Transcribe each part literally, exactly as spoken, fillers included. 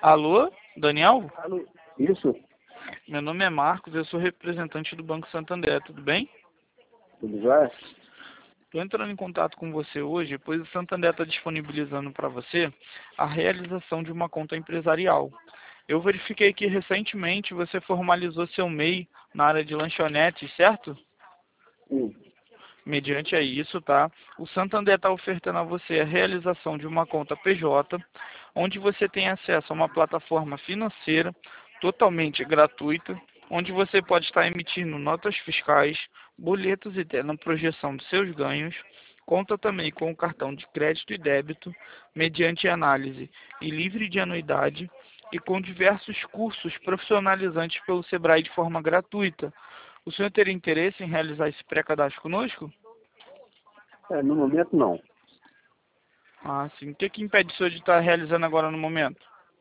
Alô, Daniel? Alô? Isso? Meu nome é Marcos, eu sou representante do Banco Santander, tudo bem? Tudo jóia? Estou entrando em contato com você hoje, pois o Santander está disponibilizando para você a realização de uma conta empresarial. Eu verifiquei que recentemente você formalizou seu M E I na área de lanchonetes, certo? Sim. Mediante a isso, tá? O Santander está ofertando a você a realização de uma conta P J, onde você tem acesso a uma plataforma financeira totalmente gratuita, onde você pode estar emitindo notas fiscais, boletos e tendo projeção dos seus ganhos. Conta também com o cartão de crédito e débito, mediante análise e livre de anuidade, e com diversos cursos profissionalizantes pelo Sebrae de forma gratuita. O senhor teria interesse em realizar esse pré-cadastro conosco? É, no momento não. Ah, sim. O que que impede o senhor de estar realizando agora no momento?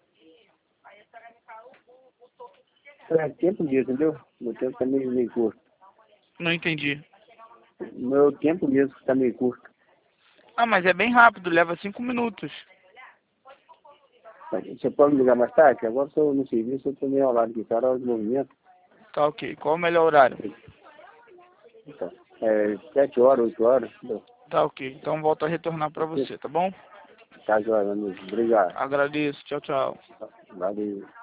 É tempo mesmo, entendeu? Meu tempo está meio, meio curto. Não entendi. Meu tempo mesmo está meio curto. Ah, mas é bem rápido, leva cinco minutos. Mas você pode me ligar mais tarde? Que agora estou no serviço, eu estou meio ao lado aqui, cara, hora de movimento. Tá ok. Qual o melhor horário? Então, é sete horas, oito horas. Entendeu? Tá ok. Então volto a retornar para você, tá bom? Tá jóia, amigo. Obrigado. Agradeço. Tchau, tchau. Valeu.